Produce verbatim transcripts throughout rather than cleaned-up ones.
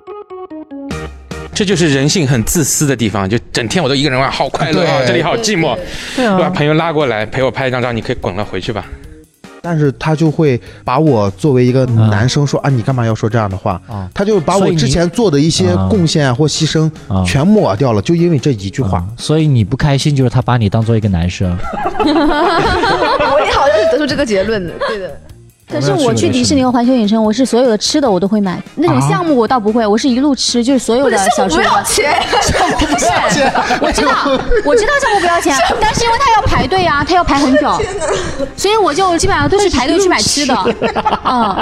这就是人性很自私的地方，就整天我都一个人玩，好快乐啊，这里好寂寞，对啊，把朋友拉过来陪我拍一张照，你可以滚了，回去吧。 但是他就会把我作为一个男生说、嗯、啊，你干嘛要说这样的话？啊、他就把我之前做的一些贡献或牺牲全抹掉了，就因为这一句话、 嗯。所以你不开心，就是他把你当做一个男生。 我也好像是得出这个结论的，对的。 可是我去迪士尼和环球影城，我是所有的吃的我都会买，那种项目我倒不会，我是一路吃，就是所有的小吃。 不要钱， 不是，我知道，我知道项目不要钱，但是因为他要排队啊，他要排很久，所以我就基本上都是排队去买吃的。嗯。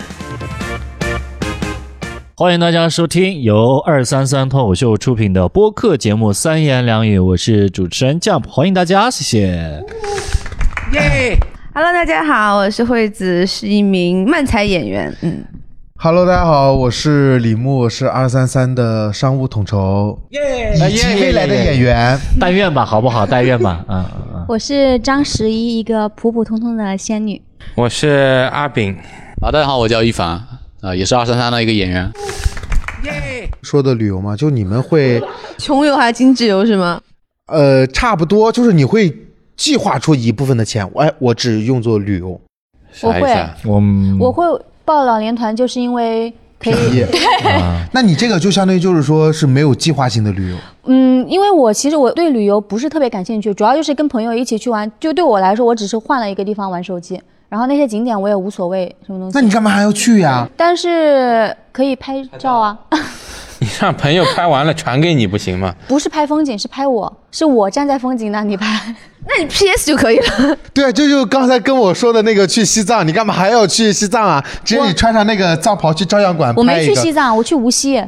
欢迎大家收听由二三三脱口秀出品的播客节目《三言两语》，我是主持人 Jump， 欢迎大家，谢谢。 耶。Hello， 大家好，我是惠子，是一名漫才演员。嗯 ，Hello， 大家好，我是李牧，是二三三的商务统筹，耶，以及未来的演员。 但愿吧，好不好？但愿吧。嗯嗯。 我是张十一，一个普普通通的仙女。 我是阿炳。 啊，大家好，我叫一凡，啊、呃，也是二三三的一个演员。 耶。说的旅游嘛，就你们会穷游还是精致游是吗？ 呃，差不多，就是你会计划出一部分的钱，哎，我只用作旅游。 我会， 我我会报老年团，就是因为可以。 啊、那你这个就相当于就是说是没有计划性的旅游。 嗯，因为我其实我对旅游不是特别感兴趣，主要就是跟朋友一起去玩。就对我来说，我只是换了一个地方玩手机，然后那些景点我也无所谓什么东西。 那你干嘛还要去呀？ 但是可以拍照啊。 你让朋友拍完了传给你不行吗？ 不是拍风景，是拍我，是我站在风景那里拍。 那你 P S 就可以了。 对啊，这就刚才跟我说的那个去西藏，你干嘛还要去西藏啊？只有你穿上那个藏袍去照相馆拍一个。 我没去西藏，我去无锡。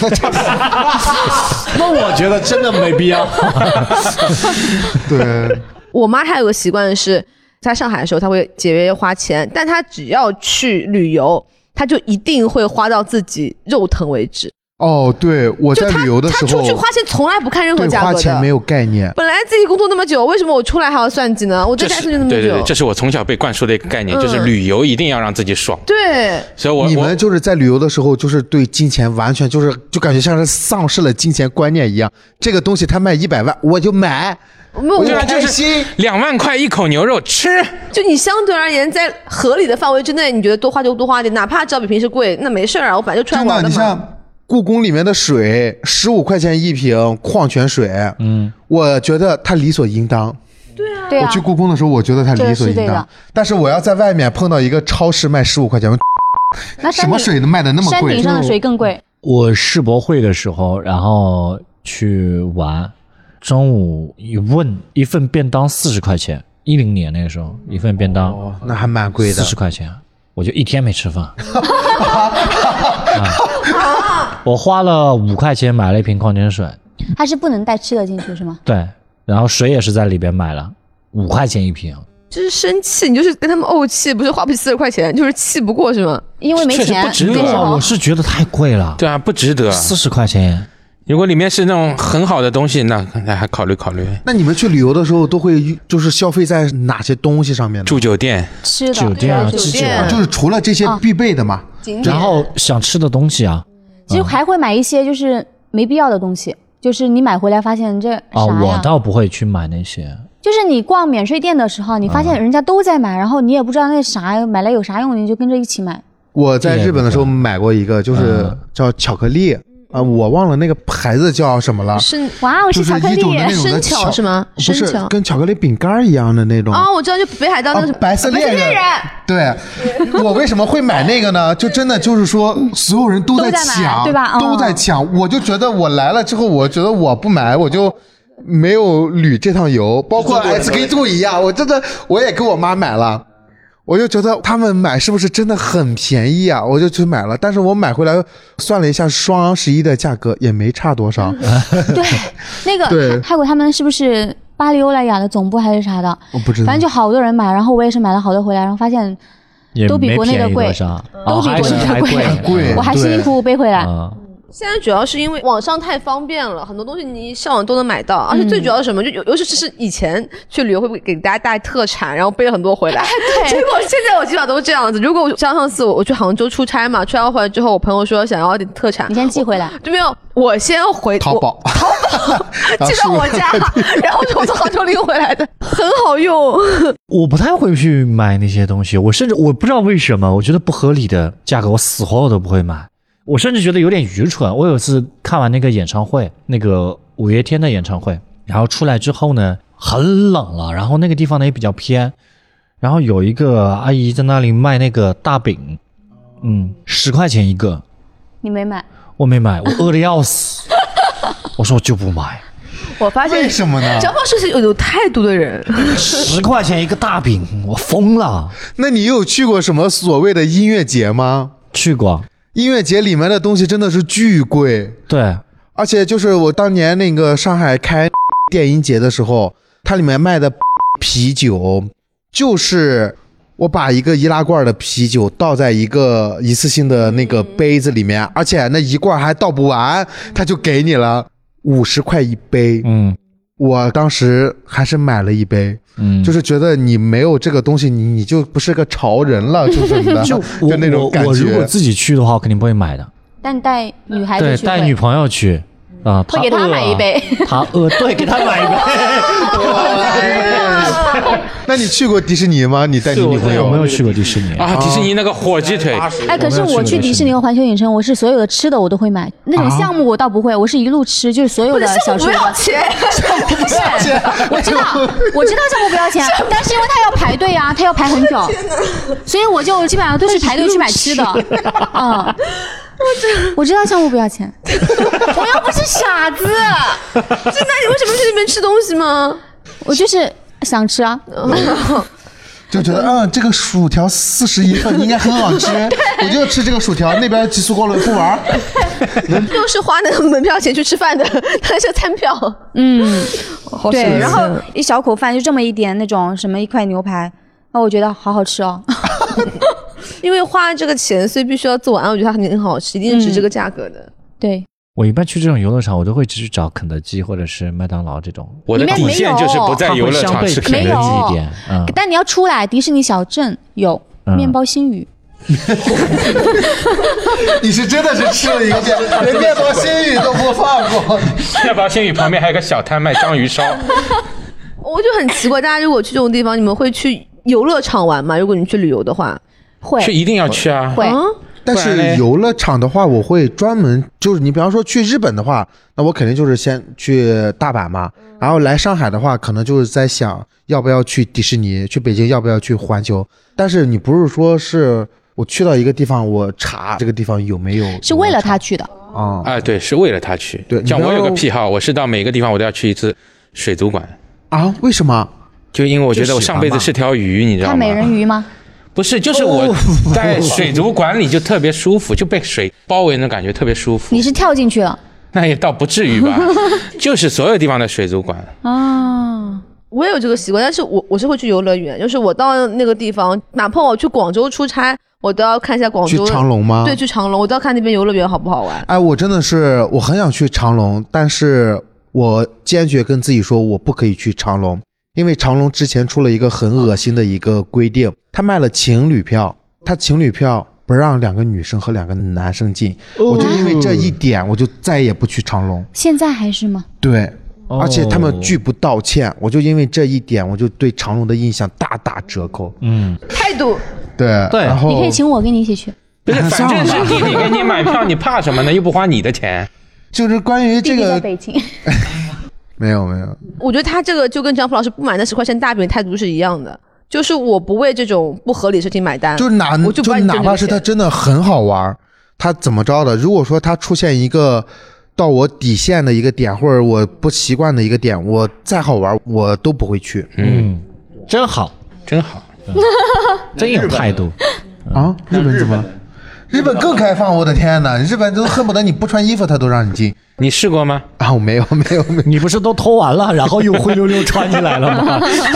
那我觉得真的没必要。 对， 我妈还有个习惯是，在上海的时候她会节约花钱，但她只要去旅游，她就一定会花到自己肉疼为止。 哦，对，我在旅游的时候， 他出去花钱从来不看任何价格的， 对，花钱没有概念。 本来自己工作那么久，为什么我出来还要算计呢？我在家就那么久。 对对对，这是我从小被灌输的一个概念，嗯、就是旅游一定要让自己爽。 对， 所以我你们就是在旅游的时候，就是对金钱完全就是就感觉像是丧失了金钱观念一样。这个东西它卖一百万，我就买。 我就开心，两万块一口牛肉吃。 就你相对而言，在合理的范围之内，你觉得多花就多花点，哪怕知道比平时贵，那没事啊，我本来就出来玩的嘛。 真的，你像故宫里面的水，十五块钱一瓶矿泉水，嗯，我觉得它理所应当。 对啊，对啊。我去故宫的时候，我觉得它理所应当。但是我要在外面碰到一个超市卖十五块钱， 那什么水能卖的那么贵？ 山顶上的水更贵。 我世博会的时候，然后去玩，中午一问一份便当四十块钱，一零年那个时候一份便当， 哦，那还蛮贵的， 四十块钱。我就一天没吃饭、啊、我花了五块钱买了一瓶矿泉水。 它是不能带吃的进去是吗？ 对，然后水也是在里边买了，五块钱一瓶。 就是生气，你就是跟他们怄气，不是花不起四十块钱，就是气不过是吗？ 因为没钱， 确实不值得、 啊、我是觉得太贵了。 对啊，不值得， 四十块钱。 如果里面是那种很好的东西，那那还考虑考虑。 那你们去旅游的时候都会就是消费在哪些东西上面呢？ 住酒店、 吃的、 酒店啊， 酒店、 啊，就是除了这些必备的嘛， 啊、 然后想吃的东西啊， 其实还会买一些就是没必要的东西，就是你买回来发现这啥呀？ 啊，我倒不会去买那些。 就是你逛免税店的时候，你发现人家都在买，嗯、然后你也不知道那啥买来有啥用，你就跟着一起买。 我在日本的时候买过一个，就是叫巧克力。啊、呃，我忘了那个牌子叫什么了。 是哇，我是巧克力， 生巧是吗？ 不是，跟巧克力饼干一样的那种。 哦，我知道，就北海道那个、 啊、白色恋人。对，我为什么会买那个呢？就真的就是说，所有人都在抢， 对吧？ 都在抢，我就觉得我来了之后，我觉得我不买，我就没有旅这趟游。包括 S K two 一样，我真的我也给我妈买了。我就觉得他们买是不是真的很便宜啊？我就去买了，但是我买回来算了一下双十一的价格也没差多少。 对，那个泰国他们是不是巴黎欧莱雅的总部还是啥的？ 我不知道， 反正就好多人买，然后我也是买了好多回来，然后发现都比国内的贵，都比国内的贵， 贵， 我还辛辛苦苦背回来。 现在主要是因为网上太方便了，很多东西你上网都能买到，而且最主要是什么？就尤其是以前去旅游会不会给大家带特产，然后背了很多回来。 对。 结果现在我基本上都是这样子。如果我像上次我我去杭州出差嘛，出差回来之后，我朋友说想要点特产， 你先寄回来。 就没有，我先回淘宝， 淘宝寄到我家，然后就从杭州拎回来的，很好用。 我不太会去买那些东西，我甚至我不知道为什么，我觉得不合理的价格，我死活我都不会买。我甚至觉得有点愚蠢。我有一次看完那个演唱会，那个五月天的演唱会，然后出来之后呢，很冷了，然后那个地方呢也比较偏，然后有一个阿姨在那里卖那个大饼，嗯，十块钱一个。 你没买？ 我没买，我饿得要死。我说我就不买。 我发现为什么呢？ 张胖是有有态度的人。 十块钱一个大饼，我疯了。 那你有去过什么所谓的音乐节吗？ 去过。 音乐节里面的东西真的是巨贵。 对， 而且就是我当年那个上海开电音节的时候，它里面卖的啤酒，就是我把一个易拉罐的啤酒倒在一个一次性的那个杯子里面，而且那一罐还倒不完，他就给你了五十块一杯。 嗯， 我当时还是买了一杯。嗯，就是觉得你没有这个东西，你你就不是个潮人了，就是的，就就那种感觉。 我如果自己去的话，我肯定不会买的。 但带女孩子对， 去， 带女朋友去啊， 会给她买一杯。 他饿，对，给她买一杯。 那你去过迪士尼吗？你带你女朋友？ 我没有去过迪士尼啊。迪士尼那个火鸡腿， 哎，可是我去迪士尼和环球影城，我是所有的吃的我都会买，那种项目我倒不会，我是一路吃，就是所有的小吃。 不要钱， 不是，我知道，我知道项目不要钱，但是因为他要排队啊，他要排很久，所以我就基本上都是排队去买吃的。嗯。我知道项目不要钱， 我又不是傻子。这那你为什么去那边吃东西吗？ 我就是想吃啊。 就觉得嗯，这个薯条四十一份应该很好吃，我就吃这个薯条。那边极速高轮不玩， 又是花那个门票钱去吃饭的，它是餐票。 嗯，对，然后一小口饭就这么一点那种什么一块牛排，那我觉得好好吃哦。 因为花这个钱，所以必须要自我安慰，我觉得它肯定很好吃，一定是值这个价格的。 嗯、对。 我一般去这种游乐场，我都会去找肯德基或者是麦当劳这种。 我的底线就是不在游乐场吃肯德基一点。 嗯、但你要出来，迪士尼小镇有面包星宇。 嗯、你是真的是吃了一个遍，连面包星宇都不放过。 面包星宇旁边还有个小摊卖章鱼烧。 我就很奇怪，大家如果去这种地方，你们会去游乐场玩吗？如果你去旅游的话， 会是一定要去啊。 会。 嗯但是游乐场的话，我会专门就是你比方说去日本的话，那我肯定就是先去大阪嘛，然后来上海的话，可能就是在想要不要去迪士尼，去北京要不要去环球。但是你不是说是我去到一个地方，我查这个地方有没有， 是为了他去的啊？ 啊，对，是为了他去。 对， 像我有个癖好，我是到每个地方我都要去一次水族馆啊？为什么？ 就因为我觉得我上辈子是条鱼，你知道吗？ 看美人鱼吗？ 不是，就是我在水族馆里就特别舒服，就被水包围的感觉特别舒服。 你是跳进去了？ 那也倒不至于吧，就是所有地方的水族馆啊。 我也有这个习惯，但是我我是会去游乐园，就是我到那个地方，哪怕我去广州出差，我都要看一下广州。 去长隆吗？ 对，去长隆，我都要看那边游乐园好不好玩。 哎，我真的是我很想去长隆，但是我坚决跟自己说，我不可以去长隆。因为长隆之前出了一个很恶心的一个规定，他卖了情侣票，他情侣票不让两个女生和两个男生进，我就因为这一点，我就再也不去长隆。 现在还是吗？ 对，而且他们拒不道歉，我就因为这一点，我就对长隆的印象大打折扣。 嗯， 态度。 对对，然后你可以请我跟你一起去。 不是，反正是弟弟给你买票，你怕什么呢？又不花你的钱。 就是关于这个。 弟弟在北京。 没有没有， 我觉得他这个就跟张福老师不买那十块钱大饼态度是一样的，就是我不为这种不合理的事情买单， 就哪我就就哪怕是他真的很好玩，他怎么着的，如果说他出现一个到我底线的一个点，或者我不习惯的一个点，我再好玩我都不会去。 嗯，真好， 真好， 真有态度啊！日本怎么？ 日本更开放，我的天哪！日本都恨不得你不穿衣服他都让你进。 你试过吗？ 啊，我没有，没有，没有。 你不是都偷完了，然后又灰溜溜穿进来了吗？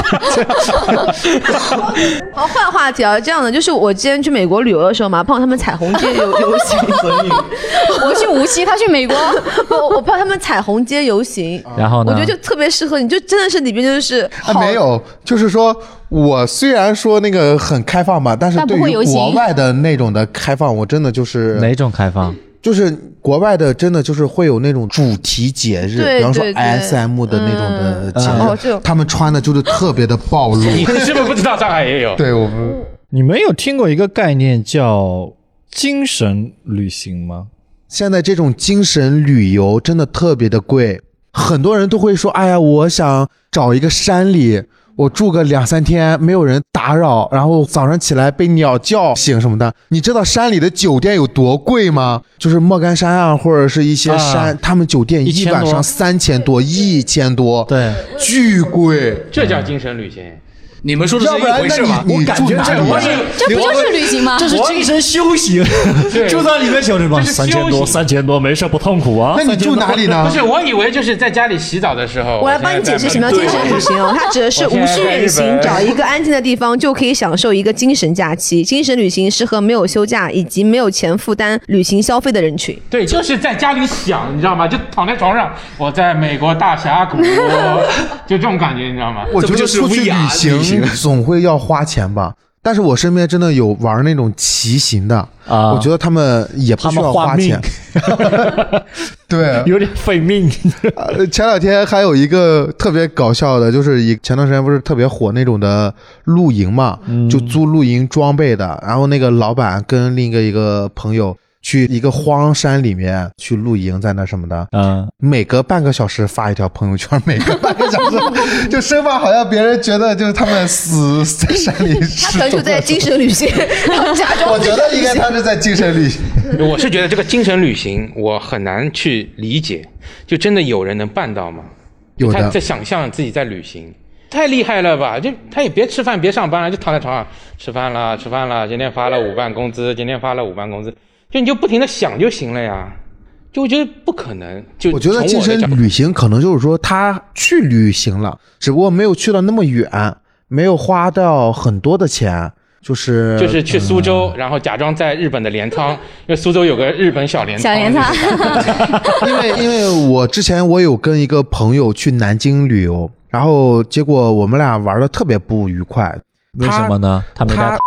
好，换话题啊，这样的就是我之前去美国旅游的时候嘛，碰到他们彩虹街游游行。 我去无锡，他去美国， 我我碰到他们彩虹街游行， 然后呢？ 我觉得就特别适合你，就真的是里边就是啊，没有，就是说我虽然说那个很开放吧，但是对于国外的那种的开放，我真的就是哪种开放？ 就是国外的真的就是会有那种主题节日，比方说 S M 的那种的节日，嗯、他们穿的就是特别的暴露。 你是不是不知道上海也有？ 对，我们你们有听过一个概念叫精神旅行吗？ 现在这种精神旅游真的特别的贵，很多人都会说，哎呀，我想找一个山里。我住个两三天，没有人打扰，然后早上起来被鸟叫醒什么的。你知道山里的酒店有多贵吗？就是莫干山啊，或者是一些山，啊、他们酒店一晚上三千多、一千多， 对， 巨贵。 这叫精神旅行。 你们说的是一回事吗？ 我感觉这不是，这不就是旅行吗？ 这是精神修行，就在里面想着吧，三千多，三千多，没事不痛苦啊。 那你住哪里呢？ 不是，我以为就是在家里洗澡的时候。 我来帮你解释什么叫精神旅行哦，它指的是无需远行，找一个安静的地方就可以享受一个精神假期。精神旅行适合没有休假以及没有钱负担旅行消费的人群。 对，就是在家里想，你知道吗？就躺在床上，我在美国大峡谷，就这种感觉，你知道吗？ 我觉得出去旅行总会要花钱吧，但是我身边真的有玩那种骑行的啊，我觉得他们也不需要花钱，对， 有点费命。 前两天还有一个特别搞笑的，就是一前段时间不是特别火那种的露营嘛，嗯、就租露营装备的，然后那个老板跟另一个一个朋友。去一个荒山里面去露营，在那什么的，嗯，每隔半个小时发一条朋友圈，每隔半个小时，就生怕好像别人觉得就是他们死在山里。 他可能就在精神旅行，假装。 我觉得应该他是在精神旅行。 我是觉得这个精神旅行我很难去理解，就真的有人能办到吗？ 有的， 他在想象自己在旅行。太厉害了吧！就他也别吃饭，别上班了，就躺在床上吃饭了，吃饭了。今天发了五万工资，今天发了五万工资。就你就不停的想就行了呀，就我觉得不可能。就我觉得精神旅行可能就是说他去旅行了，只不过没有去到那么远，没有花到很多的钱，就是就是去苏州，嗯、然后假装在日本的镰仓，因为苏州有个日本小镰仓。 小镰仓。 因为因为我之前我有跟一个朋友去南京旅游，然后结果我们俩玩的特别不愉快。 为什么呢？他没带。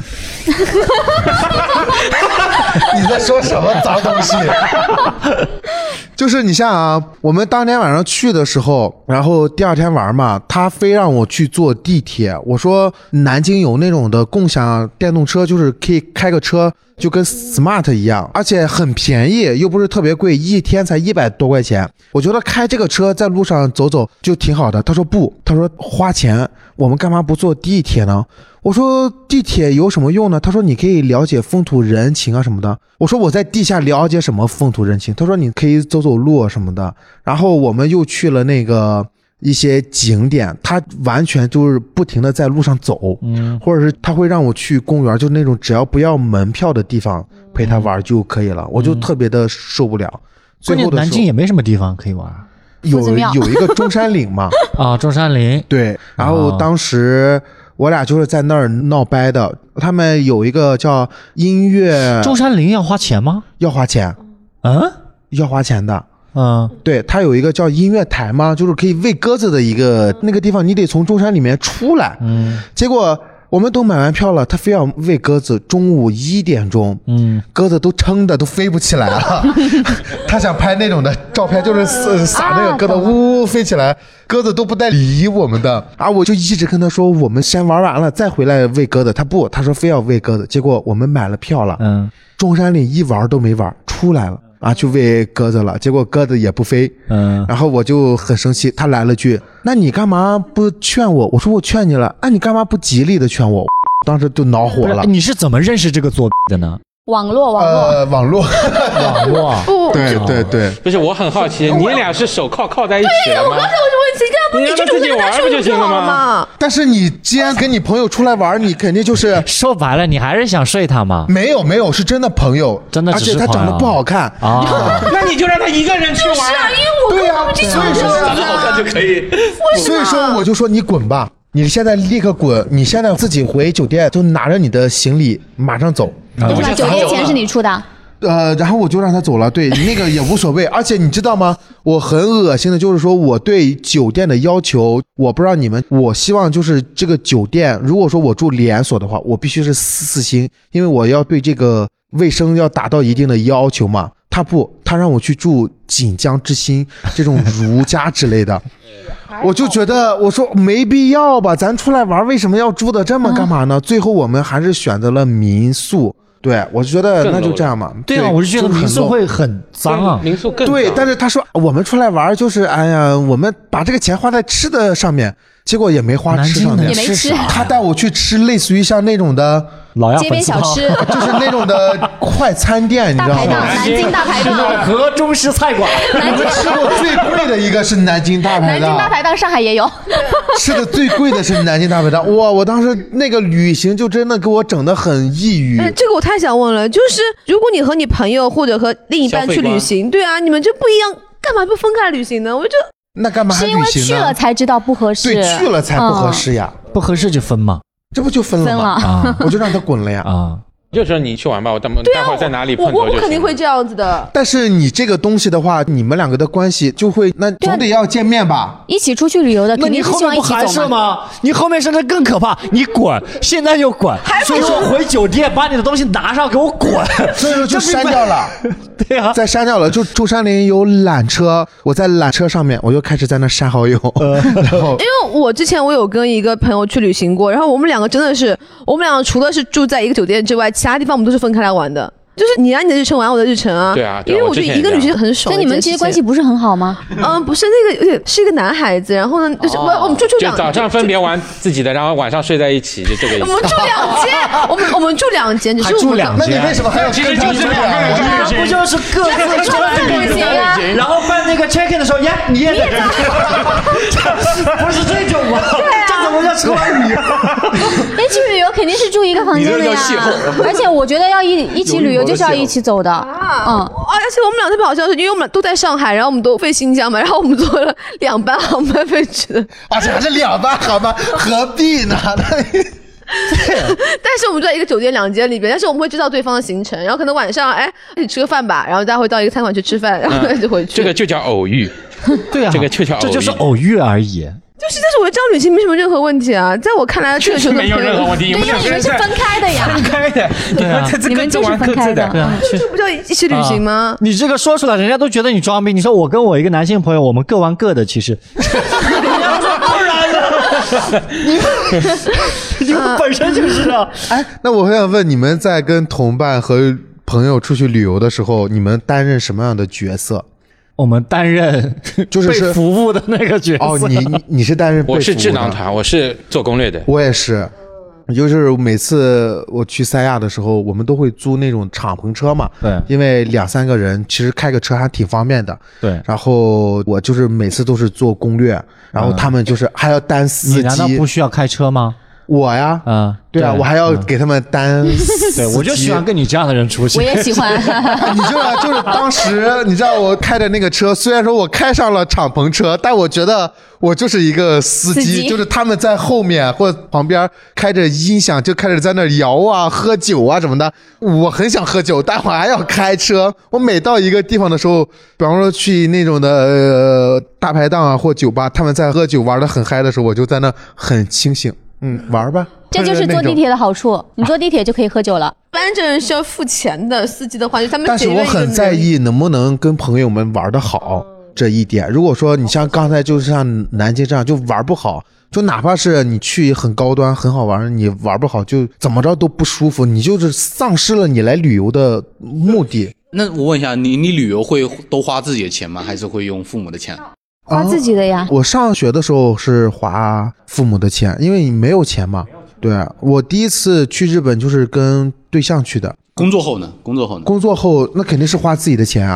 你在说什么脏东西？就是你像啊，我们当天晚上去的时候，然后第二天玩嘛，他非让我去坐地铁。我说南京有那种的共享电动车，就是可以开个车，就跟 Smart 一样，而且很便宜，又不是特别贵，一天才一百多块钱。我觉得开这个车在路上走走就挺好的。他说不，他说花钱，我们干嘛不坐地铁呢？我说地铁有什么用呢？他说你可以了解风土人情啊什么的。我说我在地下了解什么风土人情？他说你可以走走路什么的。然后我们又去了那个一些景点，他完全就是不停的在路上走，嗯，或者是他会让我去公园，就那种只要不要门票的地方陪他玩就可以了。我就特别的受不了。最后的时候南京也没什么地方可以玩。 有有一个中山陵嘛。 啊，中山陵。 对，然后当时我俩就是在那儿闹掰的。他们有一个叫音乐。 中山陵要花钱吗？ 要花钱。 嗯， 要花钱的。 嗯， 对，它有一个叫音乐台嘛，就是可以喂鸽子的一个那个地方，你得从中山里面出来。嗯，结果我们都买完票了，他非要喂鸽子。中午一点钟，嗯，鸽子都撑的都飞不起来了。他想拍那种的照片，就是撒那个鸽子，呜呜飞起来，鸽子都不带理我们的。啊，我就一直跟他说，我们先玩完了再回来喂鸽子。他不，他说非要喂鸽子。结果我们买了票了，嗯，中山陵一玩都没玩，出来了。啊，去喂鸽子了，结果鸽子也不飞，嗯，然后我就很生气，他来了句：“那你干嘛不劝我？”我说：“我劝你了，那、啊、你干嘛不极力的劝我？”当时就恼火了。 你是怎么认识这个作弊的呢？ 网络，网络， 呃，网络， 网络， 对对对， 不是，我很好奇，你俩是手铐铐在一起了吗？ 对，我刚才我就问，你干那你去住跟他住就好嘛。 但是你既然跟你朋友出来玩，你肯定就是说白了，你还是想睡他吗？ 没有没有，是真的朋友， 真的只是而且他长得不好看啊。 那你就让他一个人去玩。 是啊，因为我对呀， 所以说长得好看就可以。 所以说我就说你滚吧，你现在立刻滚，你现在自己回酒店，就拿着你的行李马上走。 对吧？酒店钱是你出的。 呃，然后我就让他走了，对，那个也无所谓。而且你知道吗？我很恶心的，就是说我对酒店的要求，我不知道你们，我希望就是这个酒店，如果说我住连锁的话，我必须是四四星，因为我要对这个卫生要达到一定的要求嘛。他不，他让我去住锦江之星这种如家之类的。我就觉得，我说没必要吧，咱出来玩为什么要住的这么干嘛呢？最后我们还是选择了民宿。对，我就觉得那就这样嘛。 对啊，我就觉得民宿会很脏啊， 民宿更对。但是他说我们出来玩就是，哎呀，我们把这个钱花在吃的上面，结果也没花吃上面， 也没吃。 他带我去吃类似于像那种的老街边小吃， 就是那种的快餐店，你知道吗？ 南京大排档和中式菜馆。 我们吃过最贵的一个是南京大排档， 南京大排档上海也有。 吃的最贵的是南京大排档，哇！我当时那个旅行就真的给我整得很抑郁。 这个我太想问了，就是如果你和你朋友或者和另一半去旅行，对啊，你们就不一样，干嘛不分开旅行呢？我就那干嘛还旅行呢？ 是因为去了才知道不合适， 对，去了才不合适呀， 嗯、不合适就分嘛， 这不就分了吗？啊，我就让他滚了呀！ 啊。 就说你去玩吧，我待待会儿在哪里碰头就行。 我我肯定会这样子的。 但是你这个东西的话，你们两个的关系就会，那总得要见面吧？ 一起出去旅游的，肯定是希望一起走嘛。你后面甚至更可怕，你滚，现在就滚，所以说回酒店把你的东西拿上，给我滚。 所以说就删掉了。 对啊， 再删掉了。就中山陵有缆车，我在缆车上面，我就开始在那删好友。然后， 因为我之前我有跟一个朋友去旅行过，然后我们两个真的是，我们两个除了是住在一个酒店之外，其他地方我们都是分开来玩的，就是你按你的日程玩我的日程啊。 对啊， 因为我觉得一个旅行很爽。 所以你们其实关系不是很好吗？ 嗯，不是，那个有点是一个男孩子，然后呢，就是我我们住住两， 就早上分别玩自己的，然后晚上睡在一起，就这个意思。 我们住两间，我们我们住两间，只是住两间。 那你为什么还要其实就是两个人去旅行？ 不就是各自出来旅行啊？然后办那个 check in 的时候，呀，你也在这，不是这种吗？这怎么叫出来旅游？ 一起旅游肯定是住一个房间的呀，而且我觉得要一一起旅游就是要一起走的。嗯， 而且我们俩特别好笑，是因为我们俩都在上海，然后我们都飞新疆嘛，然后我们坐了两班航班飞去的。 而且还是两班航班，何必呢？ 但是我们在一个酒店两间里边，但是我们会知道对方的行程，然后可能晚上哎一起吃个饭吧，然后大家会到一个餐馆去吃饭，然后就回去。 这个就叫偶遇。 对啊， 这个就叫偶遇， 这就是偶遇而已。 就是，但是我觉得这样旅行没什么任何问题啊，在我看来，这个就没有任何问题。 对，因为你们是分开的呀， 分开的， 对啊， 你们就是分开的， 对啊， 这不叫一起旅行吗？ 你这个说出来，人家都觉得你装逼。你说我跟我一个男性朋友，我们各玩各的，其实。不然呢？你你们本身就是啊。 哎，那我很想问，你们在跟同伴和朋友出去旅游的时候，你们担任什么样的角色？ 我们担任就是被服务的那个角色。 哦，你你你是担任被服务的？ 我是智囊团，我是做攻略的。 我也是，就是每次我去三亚的时候，我们都会租那种敞篷车嘛。 对， 因为两三个人其实开个车还挺方便的。 对， 然后我就是每次都是做攻略，然后他们就是还要担司机。 你难道不需要开车吗？ 我呀， 嗯， 对啊，我还要给他们担司机。 对，我就喜欢跟你这样的人出去。 我也喜欢。 你就就是当时你知道我开的那个车，虽然说我开上了敞篷车，但我觉得我就是一个司机， 司机就是他们在后面或者旁边开着音响就开始在那摇啊、喝酒啊什么的。我很想喝酒，但我还要开车。我每到一个地方的时候，比方说去那种的呃大排档啊或酒吧，他们在喝酒玩得很嗨的时候，我就在那很清醒。嗯，玩吧， 这就是坐地铁的好处。你坐地铁就可以喝酒了。 一般这人是要付钱的，司机的话就他们。 但是我很在意能不能跟朋友们玩得好这一点。如果说你像刚才就是像南京这样就玩不好，就哪怕是你去很高端很好玩，你玩不好就怎么着都不舒服，你就是丧失了你来旅游的目的。 那我问一下，你你旅游会都花自己的钱吗？还是会用父母的钱？ 花自己的呀、 哦。我上学的时候是花父母的钱，因为你没有钱嘛。对，我第一次去日本就是跟对象去的。 工作后呢？工作后呢？ 工作后那肯定是花自己的钱啊。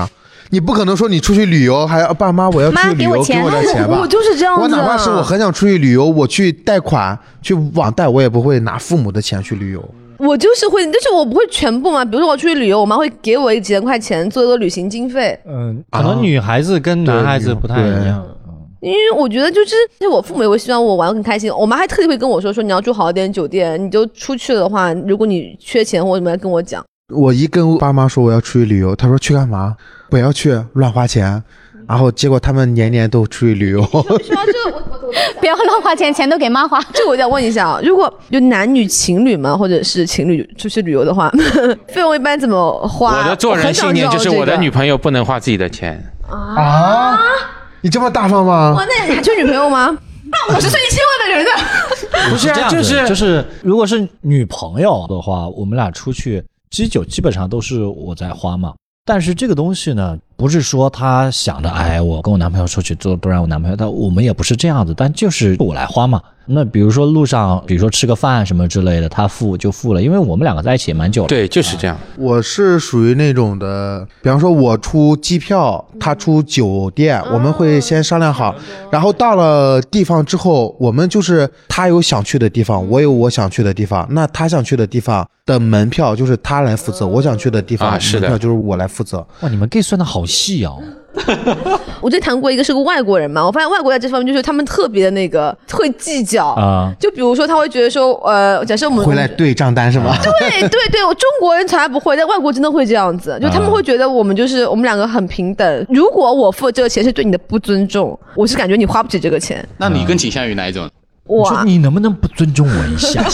你不可能说你出去旅游还要爸妈我要出去旅游给我点钱吧？ 我就是这样子、啊。 我哪怕是我很想出去旅游，我去贷款去网贷，我也不会拿父母的钱去旅游。 我就是会，就是我不会全部嘛。比如说我出去旅游，我妈会给我一几千块钱做一个旅行经费。 嗯，可能女孩子跟男孩子不太一样。 因为我觉得就是，就我父母也会希望我玩得很开心。我妈还特地会跟我说，说你要住好一点酒店，你就出去的话，如果你缺钱或者什么来跟我讲。 我一跟爸妈说我要出去旅游，他说去干嘛？不要去，乱花钱。然后结果他们年年都出去旅游。 说到这个，我我我不要乱花钱，钱都给妈花。 这个我想问一下啊，如果就男女情侣嘛，或者是情侣出去旅游的话，费用一般怎么花？ 我的做人信念就是我的女朋友不能花自己的钱啊！你这么大方吗？ 哇，那你还缺女朋友吗？五十岁一千万的人呢？ 不是这样子， 就是就是，如果是女朋友的话，我们俩出去基酒基本上都是我在花嘛。但是这个东西呢，不是说他想着，哎，我跟我男朋友出去都都让我男朋友，但我们也不是这样子，但就是我来花嘛。那比如说路上，比如说吃个饭什么之类的，他付就付了，因为我们两个在一起也蛮久了。 对，就是这样。 我是属于那种的，比方说我出机票，他出酒店，我们会先商量好，然后到了地方之后，我们就是他有想去的地方，我有我想去的地方，那他想去的地方的门票就是他来负责，我想去的地方门票就是我来负责。 哇，你们 gay 算的好细哦。 我之前谈过一个是个外国人嘛，我发现外国在这方面就是他们特别的那个会计较啊，就比如说他会觉得说，呃，假设我们回来对账单是吗？ 对对对，我中国人从来不会，但外国真的会这样子，就他们会觉得我们就是我们两个很平等。如果我付这个钱是对你的不尊重，我是感觉你花不起这个钱。 那你更倾向于哪一种？ 我说你能不能不尊重我一下？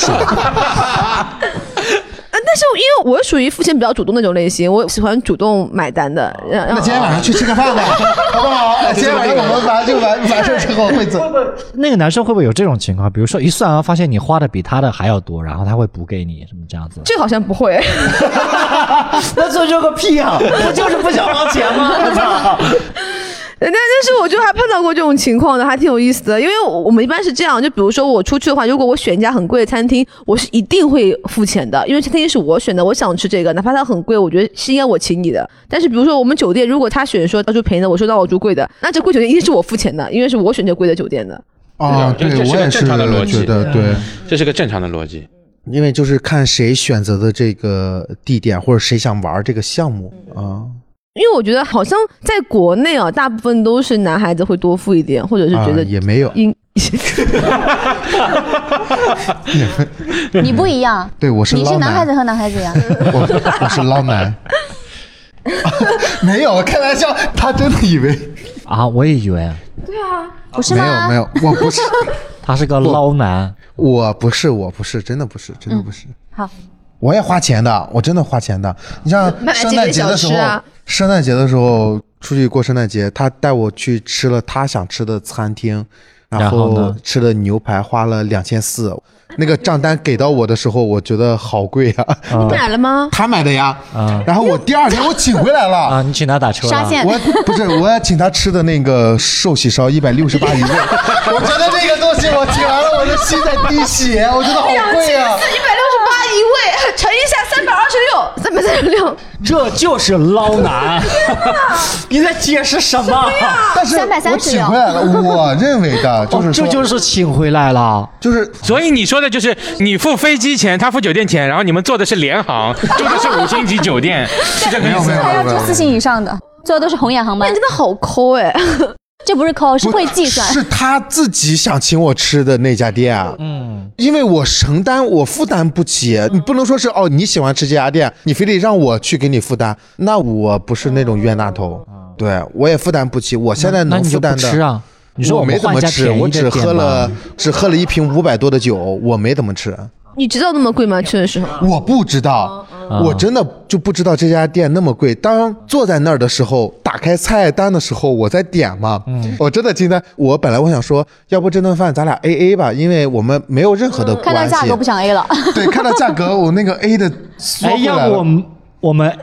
但是因为我属于付钱比较主动那种类型，我喜欢主动买单的。 那今天晚上去吃个饭吧，好不好？今天晚上我们完就完完事之后会走。 那个男生会不会有这种情况？比如说一算完发现你花的比他的还要多，然后他会补给你什么这样子？ 这好像不会。 那尊重个屁啊！不就是不想花钱吗？我操！ 但但是我就还碰到过这种情况的，还挺有意思的。因为我们一般是这样，就比如说我出去的话，如果我选一家很贵的餐厅，我是一定会付钱的，因为餐厅是我选的，我想吃这个，哪怕它很贵，我觉得是应该我请你的。但是比如说我们酒店，如果他选说要住便宜的，我说让我住贵的，那这贵酒店一定是我付钱的，因为是我选这贵的酒店的。 啊，对，我也是觉得对， 这是个正常的逻辑。 因为就是看谁选择的这个地点，或者谁想玩这个项目啊。 因为我觉得好像在国内啊，大部分都是男孩子会多付一点，或者是觉得、 啊、也没有。 你不一样， 对，我是捞男。 你是男孩子和男孩子一样。 我我是捞男。没有，开玩笑，他真的以为啊，我也以为。 对啊，不是吗？ 没有没有，我不是。 他是个捞男。 我不是，我不是，真的不是，真的不是。 嗯、好。 我也花钱的，我真的花钱的。你像圣诞节的时候，啊、圣诞节的时候出去过圣诞节，他带我去吃了他想吃的餐厅，然后吃了牛排，花了两千四。那个账单给到我的时候，我觉得好贵啊！ 你买了吗？ 他买的呀。 啊。 然后我第二天我请回来了。 啊，你请他打车了？ 沙县。 我不是，我要请他吃的那个寿喜烧，一百六十八一位。我觉得这个东西我请完了，我的心在滴血，我觉得好贵啊！ 一百六十八一位，乘一下三百二十六，三百三十六。 这就是捞男。你在解释什么？ 但是我请回来了，我认为的就是说、 哦、这就是请回来了， 就是所以你说的就是你付飞机钱，他付酒店钱，然后你们坐的是联航，住的是五星级酒店，是这个意思。 他要住四星以上的，坐的都是红眼航班。 你真的好抠哎。 这不是抠，是会计算。 是他自己想请我吃的那家店啊。嗯，因为我承担，我负担不起。你不能说是哦，你喜欢吃这家店，你非得让我去给你负担，那我不是那种冤大头。对，我也负担不起。我现在能负担的。 那你就不吃啊？你说我没怎么吃，我只喝了只喝了一瓶五百多的酒，我没怎么吃。 你知道那么贵吗？去的时候我不知道，哦、我真的就不知道这家店那么贵。当坐在那儿的时候，打开菜单的时候，我在点嘛，嗯、我真的惊呆。我本来我想说，要不这顿饭咱俩 A A 吧，因为我们没有任何的关系。 看到价格不想 A 了。 对，看到价格我那个 A 的缩回来了。 哎，要不我们我们 A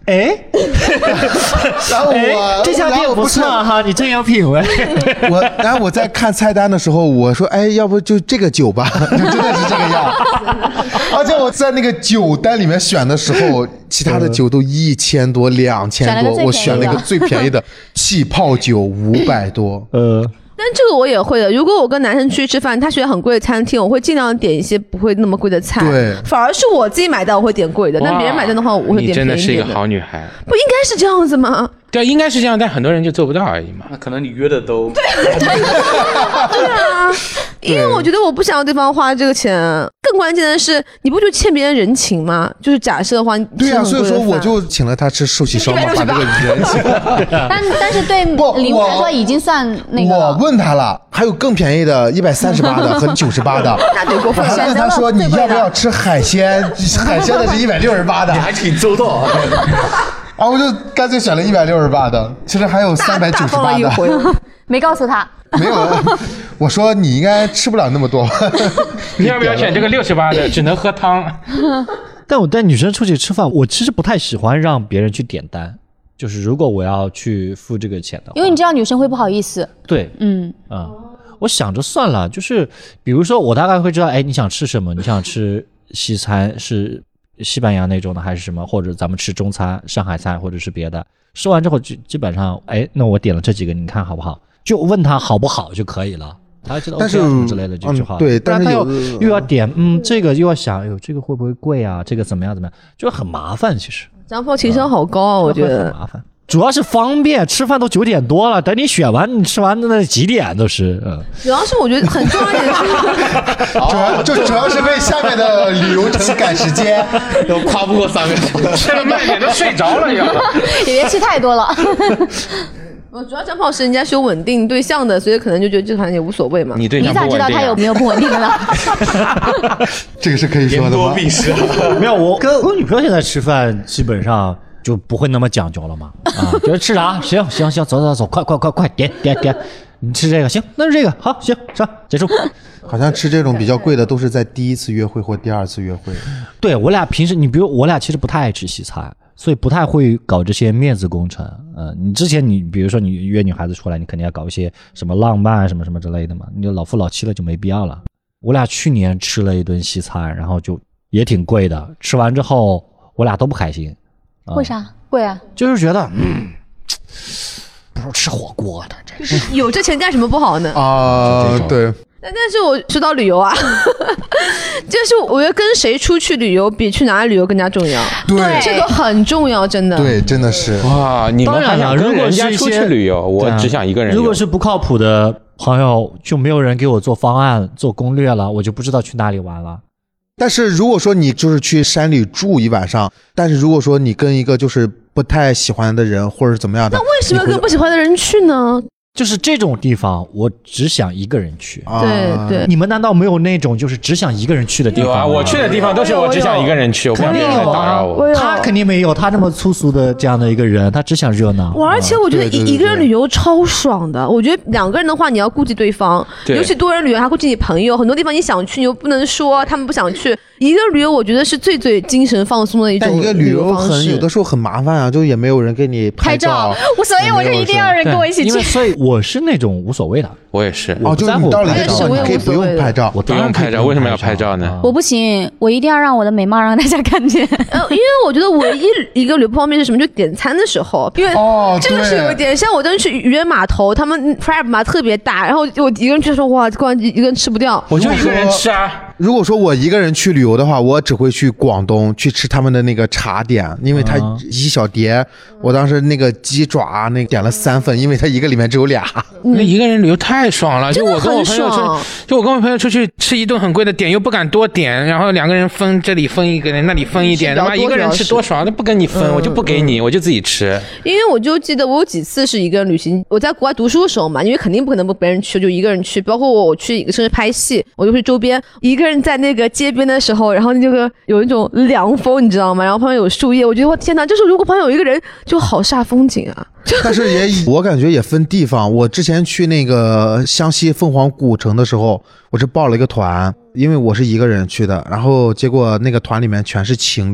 哎， 然后我、 哎、这家店不错哈，你真有品味。 我然后我在看菜单的时候，我说，哎，要不就这个酒吧，就真的是这个样。而且我在那个酒单里面选的时候，其他的酒都一千多、两千多，我选了一个最便宜的气泡酒五百多。 呃。 但这个我也会的。如果我跟男生去吃饭，他选很贵的餐厅，我会尽量点一些不会那么贵的菜。 对， 反而是我自己买单，我会点贵的。但别人买单的话，我会点便宜点的。 你真的是一个好女孩。 不应该是这样子吗？ 对，应该是这样，但很多人就做不到而已嘛。 那可能你约的都对对啊，因为我觉得我不想要对方花这个钱。更关键的是，你不就欠别人人情吗？就是假设的话， 对啊，所以说我就请了他吃寿喜烧嘛，把这个人情。 但但是对礼物来说已经算那个。 我问他了，还有更便宜的，一百三十八的和九十八的。 那得过分。 我还问他说你要不要吃海鲜？海鲜的是一百六十八的。 你还挺周到啊。 啊，我就干脆选了一百六十八的，其实还有三百九十八的。 没告诉他。 没有，我说你应该吃不了那么多。 你要不要选这个六十八的？只能喝汤。 但我带女生出去吃饭，我其实不太喜欢让别人去点单，就是如果我要去付这个钱的话， 因为你知道女生会不好意思。 对， 嗯啊、嗯，我想着算了，就是比如说我大概会知道，哎，你想吃什么？你想吃西餐是西班牙那种的还是什么？或者咱们吃中餐、上海菜，或者是别的。说完之后，基基本上，哎，那我点了这几个，你看好不好？就问他好不好就可以了。他觉得 OK 什么之类的这句话， 嗯、对，但是他又又要点，嗯，这个又要想，哎呦，这个会不会贵啊？这个怎么样怎么样，就很麻烦。其实张炮情商好高啊，我觉得很麻烦。主要是方便，吃饭都九点多了，等你选完，你吃完那几点都是。嗯， 主要是我觉得很重要一点是， 主要就主要是为下面的旅游程赶时间， 都跨不过三个小时， 吃了慢点都睡着了要。 也别吃太多了。 我主要张炮是人家是有稳定对象的，所以可能就觉得这团也无所谓嘛。 你对象你咋知道他有没有不稳定的呢？ 这个是可以说的吗？ 没有，我跟我女朋友现在吃饭基本上就不会那么讲究了嘛。啊，觉得吃啥？行行行，走走走，快快快快，点点点，你吃这个行，那是这个好，行上结束。 好像吃这种比较贵的都是在第一次约会或第二次约会。 对，我俩平时，你比如我俩其实不太爱吃西餐。所以不太会搞这些面子工程，呃，你之前你比如说你约女孩子出来，你肯定要搞一些什么浪漫什么什么之类的嘛，你就老夫老妻了就没必要了。我俩去年吃了一顿西餐，然后就也挺贵的，吃完之后我俩都不开心。 呃、为啥贵啊？ 就是觉得嗯，不如吃火锅的，真是有这钱干什么不好呢？ 啊、呃，对。 但但是我说到旅游啊，就是我觉得跟谁出去旅游比去哪里旅游更加重要。 对， 这个很重要，真的。 对，真的是。 哇，你们还想跟人家出去旅游，我只想一个人。 如果是不靠谱的朋友，就没有人给我做方案、做攻略了，我就不知道去哪里玩了。 但是如果说你就是去山里住一晚上，但是如果说你跟一个就是不太喜欢的人或者怎么样的， 那为什么要跟不喜欢的人去呢？ 就是这种地方，我只想一个人去。 对对， 你们难道没有那种就是只想一个人去的地方吗？ 有啊，我去的地方都是我只想一个人去，我不想别人来打扰我。 他肯定没有，他这么粗俗的这样的一个人，他只想热闹。 我而且我觉得一一个人旅游超爽的。我觉得两个人的话，你要顾及对方，尤其多人旅游还顾及你朋友。很多地方你想去，你又不能说他们不想去。一个旅游，我觉得是最最精神放松的一种旅游方式。但一个旅游很有的时候很麻烦啊，就也没有人给你拍照， 我所以我就一定要人跟我一起去。 因为所以我是那种无所谓的， 我也是。 哦，就是你到了一个地方，你可以不用拍照， 我不用拍照，为什么要拍照呢？ 我不行，我一定要让我的美貌让大家看见。 呃，因为我觉得唯一一个旅游不方便是什么？就点餐的时候，因为这个是有一点。像我当时去渔人码头，他们 prep 嘛特别大，然后我一个人去说哇，光一个人吃不掉， 我就一个人吃啊。 如果说我一个人去旅游的话，我只会去广东去吃他们的那个茶点，因为他一小碟，我当时那个鸡爪那个点了三份，因为他一个里面只有俩。 那一个人旅游太爽了，就我跟我朋友出， 就我跟我朋友出去吃一顿很贵的点，又不敢多点，然后两个人分这里分一个，那里分一点，他妈一个人吃多爽，那不跟你分，嗯、我就不给你，我就自己吃。 因为我就记得我有几次是一个人旅行，我在国外读书的时候嘛，因为肯定不可能不别人去，就一个人去。包括我我去一个城市拍戏，我就去周边一个人在那个街边的时候，然后那个有一种凉风，你知道吗？然后旁边有树叶，我觉得我天哪，就是如果旁边有一个人，就好煞风景啊。 但是也我感觉也分地方。我之前去那个湘西凤凰古城的时候，我是报了一个团，因为我是一个人去的，然后结果那个团里面全是情侣，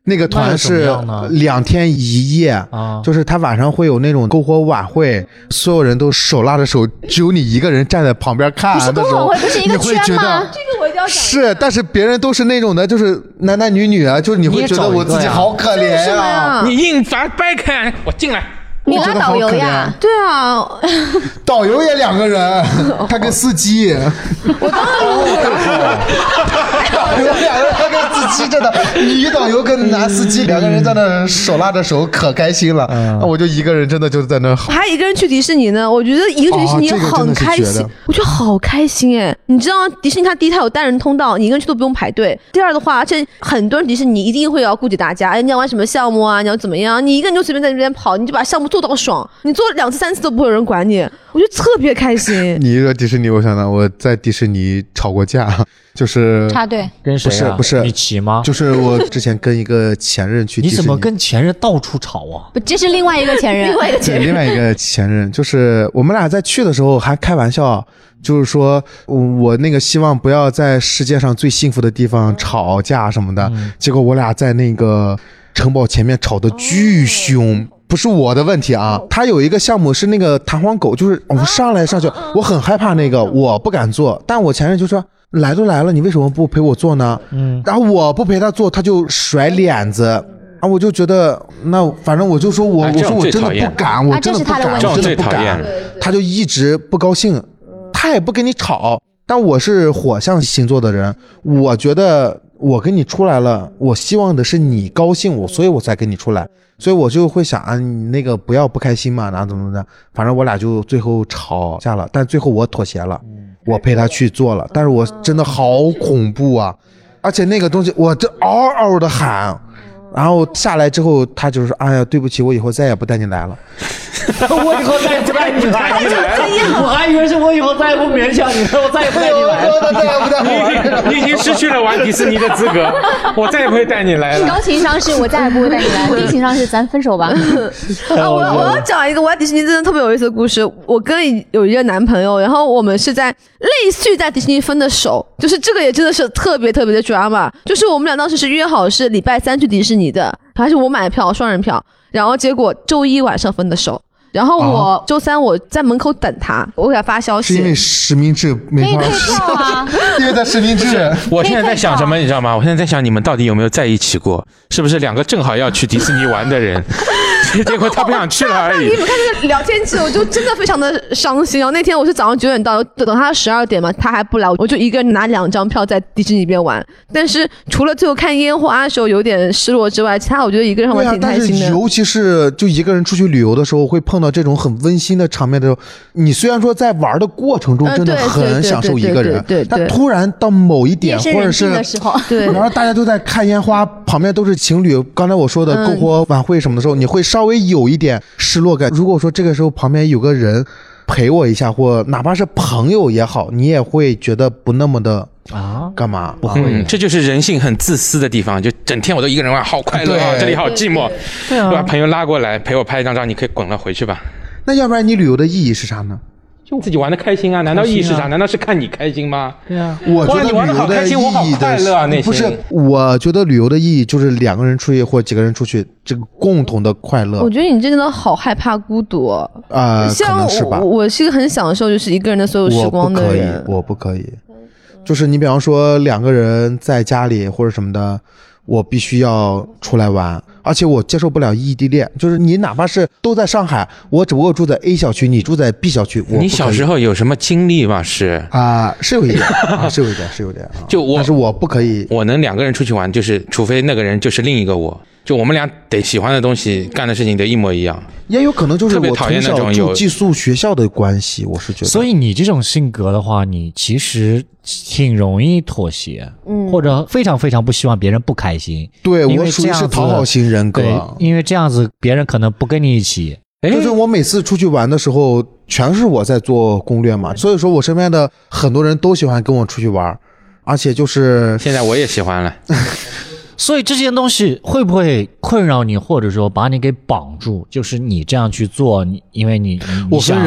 那个团是两天一夜啊， 就是他晚上会有那种篝火晚会，所有人都手拉着手，只有你一个人站在旁边看的时候， 不是篝火晚会不是一个圈吗？ 这个我一定要讲。 是，但是别人都是那种的，就是男男女女啊，就是你会觉得我自己好可怜呀。 你硬把掰开，我进来。 你拉导游呀？ 对啊， 导游也两个人，他跟司机。我当然导游两个人，他跟司机真的，女导游跟男司机两个人在那手拉着手，可开心了。那、嗯、我就一个人真的就在那。 还一个人去迪士尼呢，我觉得一个去迪士尼很开心，哦、我觉得好开心哎！你知道迪士尼它第一它有单人通道，你一个人去都不用排队。第二的话，而且很多人迪士尼一定会要顾及大家，哎，你要玩什么项目啊？你要怎么样？你一个人就随便在那边跑，你就把项目做到爽，你做两次三次都不会有人管你，我觉得特别开心。 你一说迪士尼，我想到我在迪士尼吵过架，就是插队， 跟谁啊？ 不是不是， 你骑吗？ 就是我之前跟一个前任去迪士尼。 你怎么跟前任到处吵啊？ 不，这是另外一个前任， 另外一个前任， 另外一个前任，就是我们俩在去的时候还开玩笑，就是说我那个希望不要在世界上最幸福的地方吵架什么的，嗯、结果我俩在那个城堡前面吵得巨凶。哦，不是我的问题啊，他有一个项目是那个弹簧狗，就是我上来上去，我很害怕那个，我不敢做，但我前任就说来都来了，你为什么不陪我做呢？嗯，然后我不陪他做，他就甩脸子，啊，我就觉得那反正我就说我、啊、我说我真的不敢，我真的不敢，我真的不敢，他就一直不高兴，他也不跟你吵，但我是火象星座的人，我觉得我跟你出来了，我希望的是你高兴，我所以我才跟你出来。所以我就会想啊，你那个不要不开心嘛，然后怎么怎么的，反正我俩就最后吵架了，但最后我妥协了，我陪他去做了，但是我真的好恐怖啊，而且那个东西我这嗷嗷的喊，然后下来之后他就说，哎呀对不起，我以后再也不带你来了。 我以后再也不带你来了，我还以为是我以后再也不勉强你了，我再也不带你来了， 再也不带我你已经失去了玩迪士尼的资格，我再也不会带你来了。 高情商是我再也不会带你来，低情商是咱分手吧。 啊、我我要讲一个我在迪士尼真的特别有意思的故事。我跟有一个男朋友，然后我们是在类似于在迪士尼分的手，就是这个也真的是特别特别的 drama， 就是我们俩当时是约好是礼拜三去迪士尼的，还是我买票双人票，然后结果周一晚上分的手。然后我周三我在门口等他，我给他发消息， 是因为实名制没法去啊， 因为在实名制。 我现在在想什么，你知道吗？我现在在想你们到底有没有在一起过？是不是两个正好要去迪士尼玩的人？结果他不想去了而已。 你们看这个聊天记录，我就真的非常的伤心。然后那天我是早上九点到，等他十二点嘛，他还不来，我就一个人拿两张票在迪士尼边玩。但是除了最后看烟花的时候有点失落之外，其他我觉得一个人玩挺开心的。 但是尤其是就一个人出去旅游的时候，会碰到这种很温馨的场面的时候，你虽然说在玩的过程中真的很享受一个人，但突然到某一点或者是对， 然后大家都在看烟花，旁边都是情侣，刚才我说的篝火晚会什么的时候，你会稍微有一点失落感。如果说这个时候旁边有个人陪我一下，或哪怕是朋友也好，你也会觉得不那么的啊干嘛？ 不会、嗯，这就是人性很自私的地方。就整天我都一个人玩，好快乐啊，这里好寂寞。对啊，把朋友拉过来陪我拍一张照，你可以滚了，回去吧。 那要不然你旅游的意义是啥呢？ 就自己玩的开心啊，难道意义是啥？难道是看你开心吗？ 对啊， 我觉得旅游的意义的不是，我觉得旅游的意义就是两个人出去或者几个人出去，这个共同的快乐。 我觉得你真的好害怕孤独啊、 呃， 像可能是吧。 我, 我是一个很享受就是一个人的所有时光的人。 我不可以，我不可以。就是你比方说两个人在家里或者什么的，我必须要出来玩，而且我接受不了异地恋。就是你哪怕是都在上海，我只不过住在 A 小区，你住在 B 小区，我你小时候有什么经历吗？是啊、呃，是有一点啊，是有一点，是有点。 就我， 但是我不可以， 我能两个人出去玩，就是除非那个人就是另一个我。就我们俩得喜欢的东西、干的事情得一模一样。 也有可能就是我从小住寄宿学校的关系，我是觉得。 所以你这种性格的话，你其实挺容易妥协，嗯，或者非常非常不希望别人不开心。 对，我属于是讨好型人格。 对，因为这样子别人可能不跟你一起。 就是我每次出去玩的时候，全是我在做攻略嘛，所以说我身边的很多人都喜欢跟我出去玩，而且就是现在我也喜欢了。 所以这件东西会不会困扰你，或者说把你给绑住？就是你这样去做，你因为你，你我分人，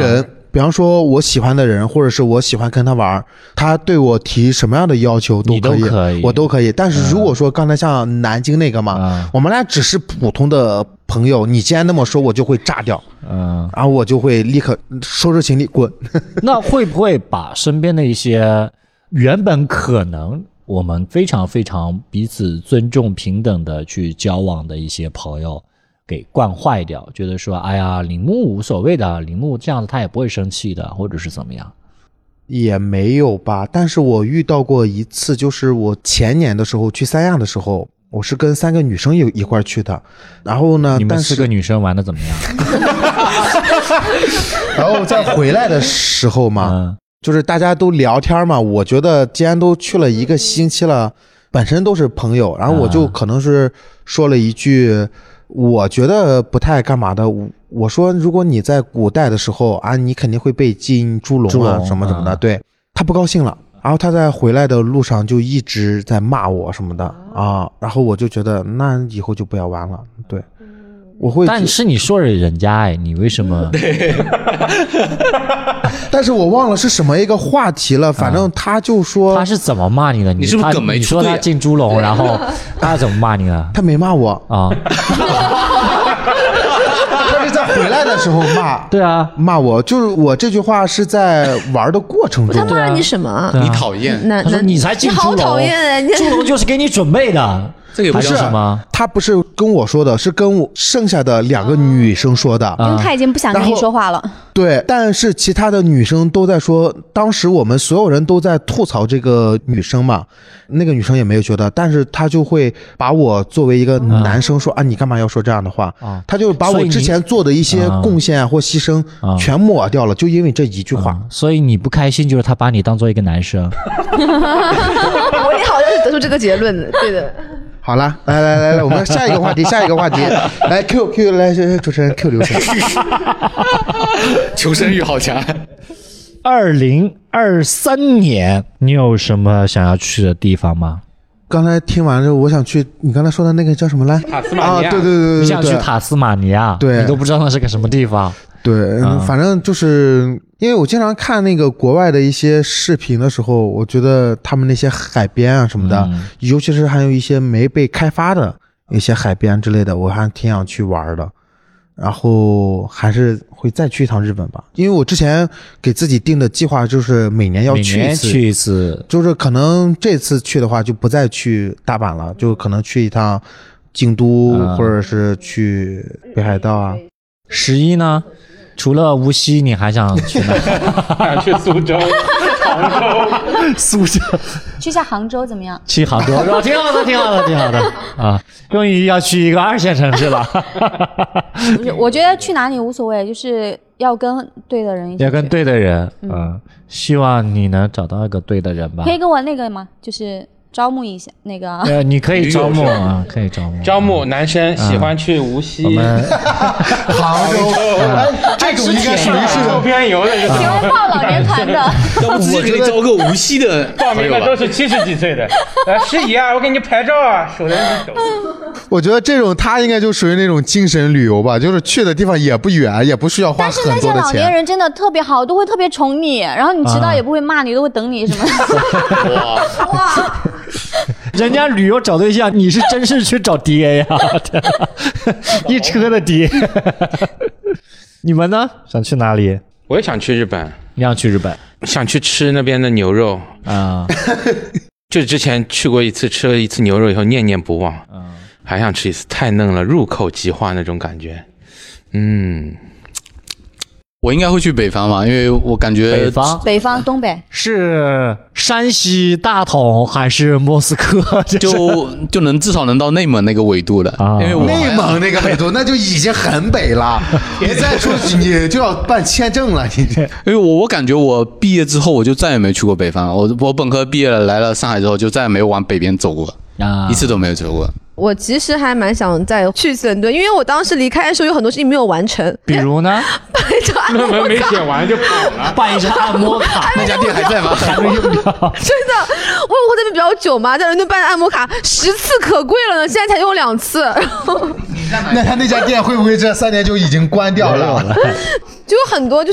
比方说我喜欢的人，或者是我喜欢跟他玩，他对我提什么样的要求都可以， 你都可以我都可以。但是如果说刚才像南京那个嘛， 嗯、 我们俩只是普通的朋友，你既然那么说，我就会炸掉， 嗯， 然后我就会立刻收拾行李滚。 那会不会把身边的一些原本可能我们非常非常彼此尊重平等的去交往的一些朋友给惯坏掉，觉得说哎呀铃木无所谓的，铃木这样子他也不会生气的，或者是怎么样？ 也没有吧，但是我遇到过一次，就是我前年的时候去三亚的时候，我是跟三个女生一一块去的，然后呢， 你们但是四个女生玩的怎么样？ 然后在回来的时候嘛， 嗯， 就是大家都聊天嘛，我觉得既然都去了一个星期了，本身都是朋友，然后我就可能是说了一句我觉得不太干嘛的，我说如果你在古代的时候啊，你肯定会被进猪笼啊什么什么的，对，他不高兴了，然后他在回来的路上就一直在骂我什么的啊，然后我就觉得那以后就不要玩了，对。我会， 但是你说人家哎，你为什么？ 但是我忘了是什么一个话题了，反正他就说、 啊、他是怎么骂你的？ 你是不是梗没你说他进猪笼，然后他怎么骂你的？ 他没骂我啊， 他是在回来的时候骂。 对啊， 骂我，就是我这句话是在玩的过程中。 他骂你什么？ 啊、 你讨厌？ 那他说你才进猪笼， 你好讨厌， 猪笼就是给你准备的。 这个也不是什么？ 他不是跟我说的，是跟我剩下的两个女生说的， 因为他已经不想跟你说话了。 对，但是其他的女生都在说，当时我们所有人都在吐槽这个女生嘛，那个女生也没有觉得，但是她就会把我作为一个男生说、嗯、啊，你干嘛要说这样的话？啊，她就把我之前做的一些贡献或牺牲全抹掉了，就因为这一句话。 嗯、所以你不开心，就是他把你当做一个男生。 我也好像是得出这个结论的，对的。 好了，来来来来，我们下一个话题，下一个话题，来 Q Q 来主持人 Q 流程， 求生欲好强。 二零二三年，你有什么想要去的地方吗？ 刚才听完之后，我想去你刚才说的那个叫什么来？ 塔斯马尼亚。 啊，对对对对， 你想去塔斯马尼亚？ 对， 你都不知道那是个什么地方。 对、嗯，反正就是因为我经常看那个国外的一些视频的时候，我觉得他们那些海边啊什么的，嗯、尤其是还有一些没被开发的一些海边之类的，我还挺想去玩的。然后还是会再去一趟日本吧，因为我之前给自己定的计划就是每年要去一次， 每年去一次， 就是可能这次去的话就不再去大阪了，就可能去一趟京都、嗯、或者是去北海道啊。 十一呢？除了无锡，你还想去哪？ 想去苏州、杭州、 苏州。 去下杭州怎么样？ 去杭州，挺好的，挺好的，挺好的啊！终于要去一个二线城市了。 不是，我觉得去哪里无所谓，就是要跟对的人一起去。 要跟对的人，嗯、呃，希望你能找到一个对的人吧。 可以跟我那个吗？就是招募一下那个。 呃，你可以招募啊，可以招募。 招募男生喜欢去无锡、 我们杭州，这种应该属于是周边游的。 喜欢报老年团的， 要不直接给你招个无锡的报名的都是七十几岁的。来，师姨啊，我给你拍照啊，手在那抖。 我觉得这种他应该就属于那种精神旅游吧，就是去的地方也不远，也不需要花很多的钱。 但是那些老年人真的特别好，都会特别宠你，然后你迟到也不会骂你，都会等你什么的。哇哇！ 人家旅游找对象，你是真是去找爹呀，一车的爹。你们呢？想去哪里？ 我也想去日本。 你想去日本？ 想去吃那边的牛肉啊！ 就之前去过一次，吃了一次牛肉以后念念不忘，嗯，还想吃一次，太嫩了，入口即化那种感觉。嗯， 我应该会去北方吧，因为我感觉北方， 北方东北是山西大同还是莫斯科？ 就就能至少能到内蒙那个纬度的， 啊、 因为我内蒙那个纬度那就已经很北了，你再出去你就要办签证了，你这。 因为我我感觉我毕业之后我就再也没去过北方了，我我本科毕业了来了上海之后就再也没有往北边走过，啊、一次都没有走过。 我其实还蛮想再去一次伦敦，因为我当时离开的时候有很多事情没有完成。 比如呢？ 办一张按摩卡， 论文没写完就跑了。 办一张按摩卡， 那家店还在吗？ 还没用掉。真的， 我我在那边比较久嘛，在伦敦办按摩卡十次可贵了呢，现在才用两次。 那他那家店会不会这三年就已经关掉了？ 就有很多就是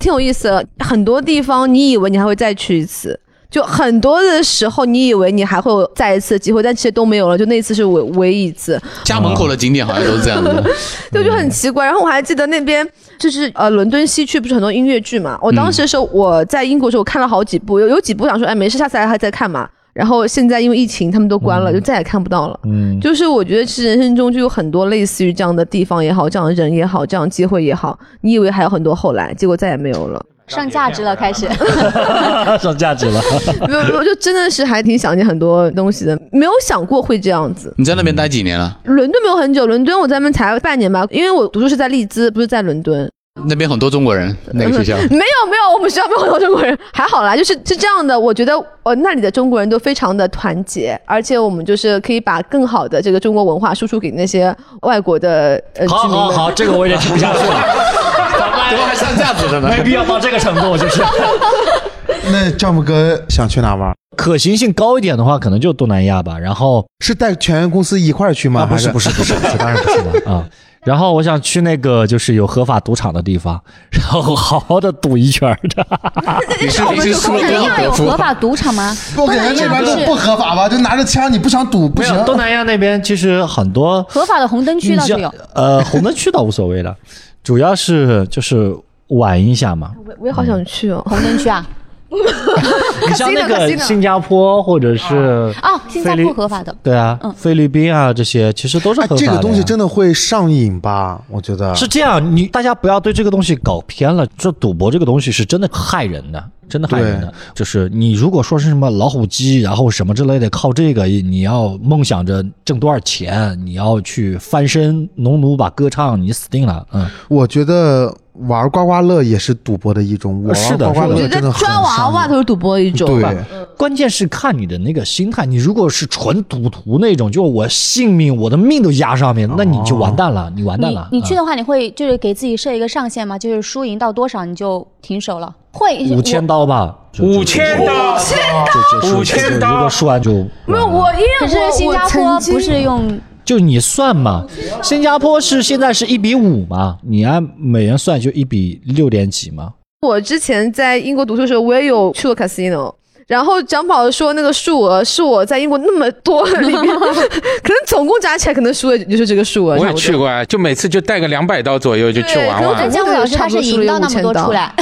挺有意思的。很多地方你以为你还会再去一次，就很多的时候你以为你还会有再一次机会，但其实都没有了，就那次是唯唯一一次。 家门口的景点好像都是这样子的， 对，就很奇怪。然后我还记得那边就是呃伦敦西区不是很多音乐剧嘛，我当时的时候我在英国的时候我看了好几部，有有几部想说哎没事下次来还再看嘛。然后现在因为疫情他们都关了，嗯、就再也看不到了。嗯，就是我觉得其实人生中就有很多类似于这样的地方也好，这样的人也好，这样的机会也好，你以为还有很多后来，结果再也没有了。 上价值了，开始上价值了。 没有没有，就真的是还挺想念很多东西的，没有想过会这样子。 你在那边待几年了？ 伦敦没有很久，伦敦我在那边才半年吧，因为我读书是在利兹，不是在伦敦。 那边很多中国人，那个学校没有没有，我们学校没有很多中国人，还好啦，就是是这样的。我觉得呃那里的中国人都非常的团结，而且我们就是可以把更好的这个中国文化输出给那些外国的呃好好好，这个我有点听不下去了， 怎么还上架子的呢？ 没必要到这个程度，就是。 那丈夫哥想去哪玩？ 可行性高一点的话，可能就东南亚吧。然后是带全公司一块儿去吗？ 啊、不是不是不是，这当然不是了啊。然后我想去那个就是有合法赌场的地方，然后好好的赌一圈的。 你是你是说东南亚有合法赌场吗？ 我感觉这边都不合法吧，就拿着枪你不想赌不行。 东南亚那边其实很多合法的红灯区倒是有。 呃，红灯区倒无所谓的，主要是就是玩一下嘛。 我我也好想去哦， 红灯区啊。 你像那个新加坡或者是哦，新加坡合法的， 对啊，嗯、菲律宾啊这些其实都是合法的、 哎。这个东西真的会上瘾吧？我觉得是这样，你大家不要对这个东西搞偏了。这赌博这个东西是真的害人的，真的害人的。就是你如果说是什么老虎机，然后什么之类的，靠这个你要梦想着挣多少钱，你要去翻身农奴把歌唱，你死定了。嗯， 我觉得。玩刮刮乐也是赌博的一种，我是的， 刮刮乐真的很抓娃娃都是赌博的一种。 对， 关键是看你的那个心态。你如果是纯赌徒那种，就我性命、我的命都压上面，那你就完蛋了，你完蛋了。 你, 你去的话，你会就是给自己设一个上限吗？就是输赢到多少你就停手了？会五千刀吧？ 五千刀， 五千刀， 五千刀。 如果输完就没有我，因为可是新加坡不是用。 就你算嘛，新加坡是现在是一比五嘛，你按美元算就一比六点几嘛。 我之前在英国读书的时候，我也有去过 casino， 然后蒋宝说那个数额是我在英国那么多里面，可能总共加起来可能输的就是这个数额。 我也去过啊，就每次就带个两百刀左右就去玩玩。 姜老师他是赢到那么多出来，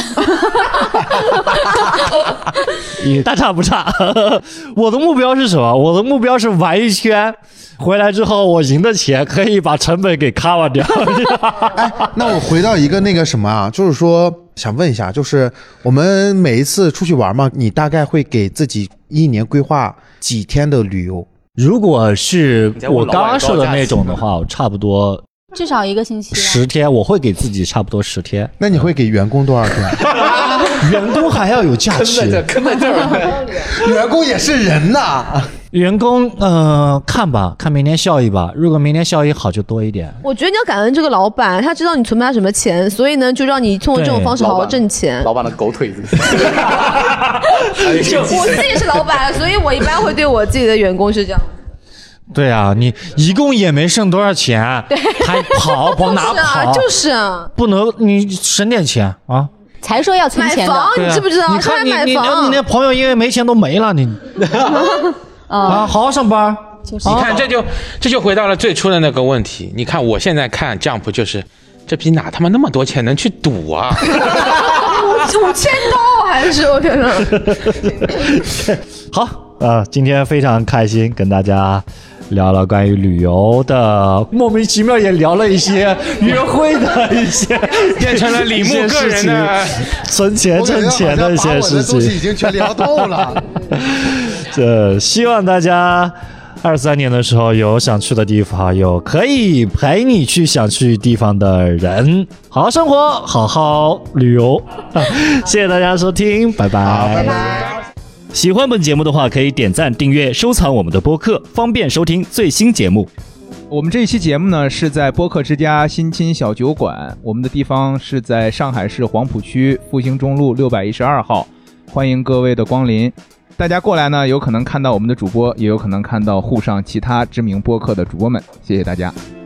也大差不差。我的目标是什么？我的目标是玩一圈。回来之后，我赢的钱可以把成本给 cover 掉。 哎，那我回到一个那个什么啊，就是说想问一下，就是我们每一次出去玩嘛，你大概会给自己一年规划几天的旅游？ 如果是我刚刚说的那种的话，我差不多至少一个星期， 十天，我会给自己差不多十天。 那你会给员工多少天？ 员工还要有假期， 坑在这儿， 员工也是人呐。 员工，呃，看吧，看明年效益吧。如果明年效益好，就多一点。 我觉得你要感恩这个老板，他知道你存不下什么钱，所以呢，就让你通过这种方式好好挣钱。 老板的狗腿子。 我自己是老板，所以我一般会对我自己的员工是这样。 对啊，你一共也没剩多少钱，还跑往哪跑？ 就是啊， 不能你省点钱啊。 才说要存钱的， 买房你知不知道？ 你看你你你那朋友因为没钱都没了，你啊，好好上班。 就是、你看这就这就回到了最初的那个问题。你看我现在看 Jump 就是这逼哪他妈那么多钱能去赌啊？ 五千刀还是我天哪！ 好，呃，今天非常开心跟大家。聊了关于旅游的，莫名其妙也聊了一些约会的一些， 变成了李牧个人的存钱挣钱的一些事情， 已经全聊透了。 这希望大家二三年的时候有想去的地方，有可以陪你去想去地方的人，好好生活，好好旅游。谢谢大家收听，拜拜， 拜拜。 喜欢本节目的话，可以点赞、订阅、收藏我们的播客，方便收听最新节目。 我们这一期节目呢是在播客之家新青小酒馆，我们的地方是在上海市黄浦区复兴中路六百一十二号，欢迎各位的光临。大家过来呢，有可能看到我们的主播，也有可能看到沪上其他知名播客的主播们。谢谢大家。